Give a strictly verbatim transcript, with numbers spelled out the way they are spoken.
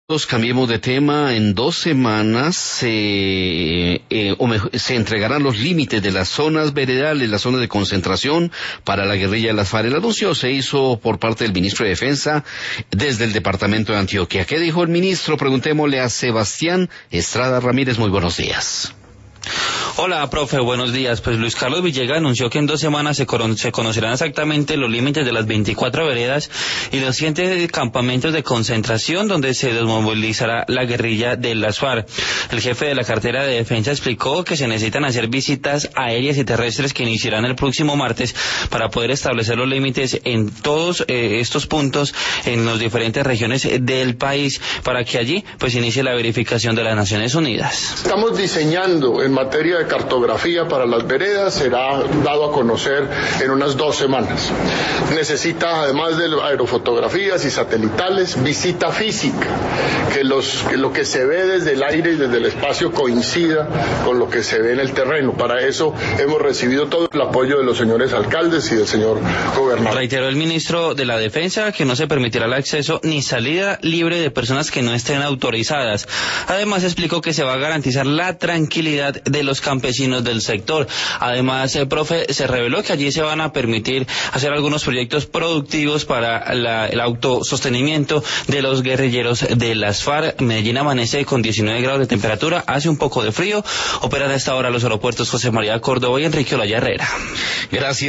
Cambiemos de tema. En dos semanas eh, eh, o mejor, se entregarán los límites de las zonas veredales, las zonas de concentración para la guerrilla de las FARC. El anuncio se hizo por parte del ministro de Defensa desde el departamento de Antioquia. ¿Qué dijo el ministro? Preguntémosle a Sebastián Estrada Ramírez. Muy buenos días. Hola, profe, buenos días. Pues Luis Carlos Villegas anunció que en dos semanas se, cono se conocerán exactamente los límites de las veinticuatro veredas y los siete campamentos de concentración donde se desmovilizará la guerrilla de las FARC. El jefe de la cartera de defensa explicó que se necesitan hacer visitas aéreas y terrestres que iniciarán el próximo martes para poder establecer los límites en todos eh, estos puntos en las diferentes regiones del país para que allí pues inicie la verificación de las Naciones Unidas. Estamos diseñando en materia de cartografía para las veredas, será dado a conocer en unas dos semanas. Necesita, además de aerofotografías y satelitales, visita física, que, los, que lo que se ve desde el aire y desde el espacio coincida con lo que se ve en el terreno. Para eso hemos recibido todo el apoyo de los señores alcaldes y del señor gobernador. Reiteró el ministro de la Defensa que no se permitirá el acceso ni salida libre de personas que no estén autorizadas. Además explicó que se va a garantizar la tranquilidad de los campesinos del sector. Además, el profe se reveló que allí se van a permitir hacer algunos proyectos productivos para la, el autosostenimiento de los guerrilleros de las FARC. Medellín amanece con diecinueve grados de temperatura, hace un poco de frío. Operan a esta hora los aeropuertos José María Córdoba y Enrique Olaya Herrera. Gracias.